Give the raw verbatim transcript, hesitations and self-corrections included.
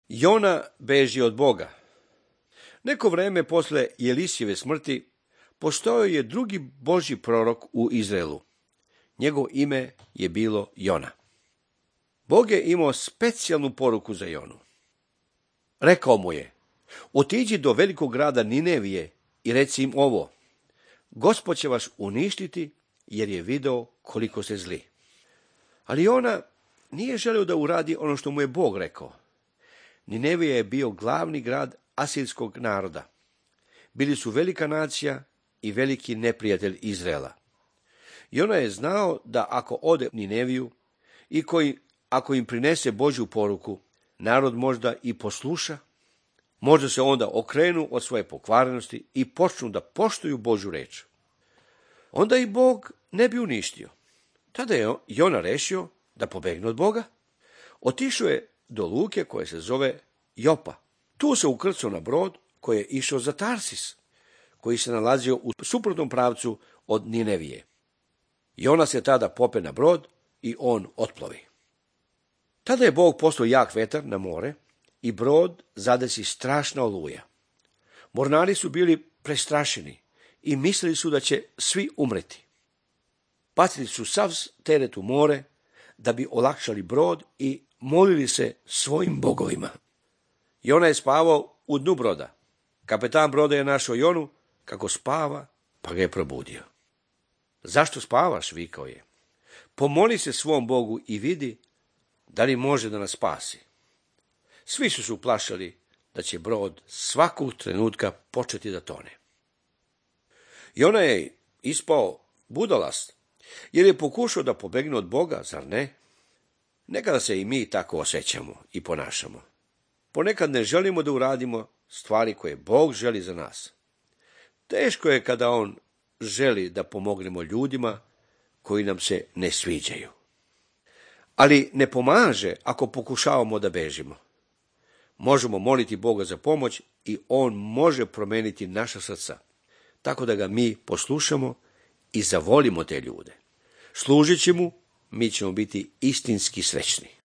Jona beži od Boga. Neko vreme posle Elisijeve smrti postojao je drugi Božji prorok u Izraelu. Njegovo ime je bilo Jona. Bog je imao specijalnu poruku za Jonu. Rekao mu je: otiđi do velikog grada Ninevije i reci im ovo: Gospod će vas uništiti, jer je video koliko ste zli. Ali Jona nije želio da uradi ono što mu je Bog rekao. Ninevija je bio glavni grad asirskog naroda. Bili su velika nacija i veliki neprijatelj Izraela. Jona je znao da ako ode u Nineviju i koji, ako im prinese Božju poruku, narod možda i posluša, možda se onda okrenu od svoje pokvarenosti i počnu da poštuju Božju reč. Onda i Bog ne bi uništio. Tada je Jona rešio da pobegne od Boga. Otišao je do luke koja se zove Jopa. Tu se ukrcao na brod koji je išao za Tarsis, koji se nalazio u suprotnom pravcu od Ninevije. Jona se tada pope na brod i on otplovi. Tada je Bog poslao jak vetar na more i brod zadesi strašna oluja. Mornari su bili prestrašeni i mislili su da će svi umreti. Bacili su sav teret u more da bi olakšali brod i molili se svojim bogovima. Jona je spavao u dnu broda. Kapetan broda je našao Jonu kako spava, pa ga je probudio. Zašto spavaš? Vikao je. Pomoli se svom Bogu i vidi da li može da nas spasi. Svi su se uplašali da će brod svakog trenutka početi da tone. Jona je ispao budalast, jer je pokušao da pobegne od Boga, zar ne? Nekada se i mi tako osjećamo i ponašamo. Ponekad ne želimo da uradimo stvari koje Bog želi za nas. Teško je kada On želi da pomognemo ljudima koji nam se ne sviđaju. Ali ne pomaže ako pokušavamo da bežimo. Možemo moliti Boga za pomoć i On može promeniti naša srca, tako da ga mi poslušamo i zavolimo te ljude. Služeći mu, mi ćemo biti istinski srećni.